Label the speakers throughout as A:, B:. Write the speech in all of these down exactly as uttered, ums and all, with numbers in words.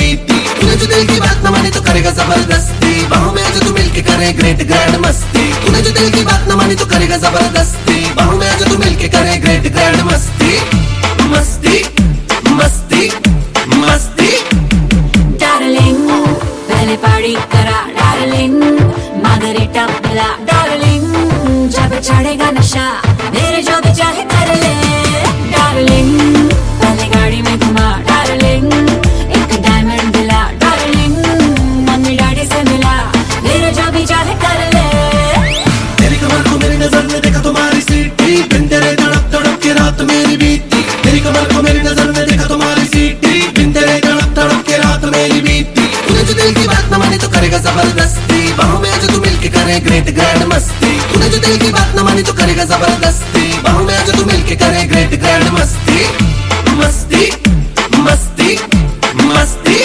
A: बीती। तूने जो दिल की बात न मानी तो करेगा जबरदस्ती, बाहों में जो तू मिलके करे ग्रेट ग्रैंड मस्ती। तूने जो दिल की बात न मानी तो करेगा जबरदस्ती, बाहों में जो तू मिलके करे ग्रेट ग्रैंड मस्ती। मस्ती मस्ती मस्ती।
B: डार्लिंग पहले पार्टी करा डार्लिंग, मार्गरीटा पिला डार्लिंग, जब चढ़ेगा नशा मेरे जो भी चाहे कर ले डार्लिंग। पहले गाड़ी में घुमा डार्लिंग, एक डायमंड दिला डार्लिंग, मम्मी डैडी से मिला मेरे जो भी चाहे कर ले।
A: तेरी कमर को मेरी नजर में देखा तुम्हारी सीटी, बिन तेरे तड़प तड़प के रात मेरी बीती। तेरी कमर को मेरी नजर में देखा तुम्हारी सीटी, बिन तेरे तड़प तड़प के रात मेरी बीती। तूने जो दिल की बात न मानी तो करेगा जबरदस्ती, बाहों में जो तू मिलके करे ग्रेट ग्रैंड मस्ती। तूने जो दिल की बात न मानी तो करेगा जबरदस्ती, बाहों में जो तू मिलके करे ग्रेट ग्रैंड मस्ती। मस्ती मस्ती मस्ती।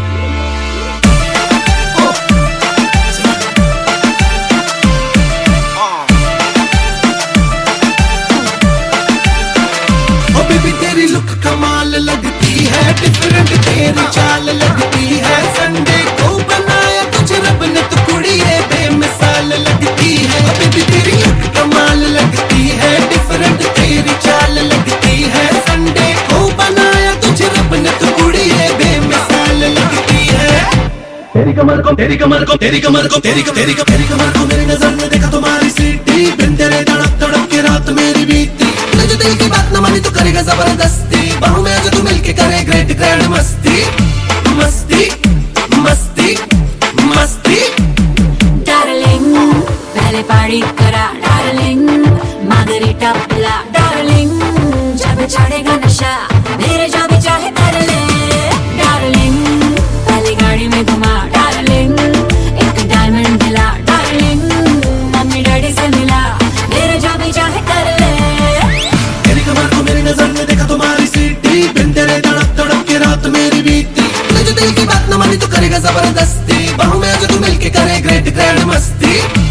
A: ओ बेबी तेरी लुक कमाल लगती है, डिफरेंट तेरी चाल लगती है। संडे को बनाया तुझे रब ने तो कुड़ी है बेमिसाल लगती है। ओ बेबी तेरी लुक कमाल लगती है, डिफरेंट तेरी चाल लगती है। संडे को बनाया तुझे रब ने तो कुड़ी है बेमिसाल लगती है। तेरी कमर को तेरी कमर को तेरी कमर को तेरी तेरी तेरी कमर को मेरी नजर में देखा तुम्हारी सीटी, बिन तेरे तड़प तड़प के रात मेरी बीती। तूने जो दिल की बात न मानी तो करेगा जबरदस्ती, बाहों में जो तू मिलके करे ग्रेट ग्रैंड मस्ती। मस्ती मस्ती मस्ती।
B: डार्लिंग पहले पार्टी करा डार्लिंग, मार्गरीटा पिला डार्लिंग, जब चढ़ेगा नशा मेरे जो भी चाहे कर ले डार्लिंग। पहले गाड़ी में घुमा डार्लिंग, एक डायमंड दिला डार्लिंग, मम्मी डैडी से मिला मेरे जो भी चाहे कर ले।
A: तेरी कमर को मेरी नजर में देखा तुम्हारी सीटी, बिन तेरे तड़प तड़प के रात मेरी बीती। तूने जो दिल की बात न मानी तो करेगा जबरदस्ती, बाहों में जो तू मिलके करे ग्रेट ग्रैंड मस्ती।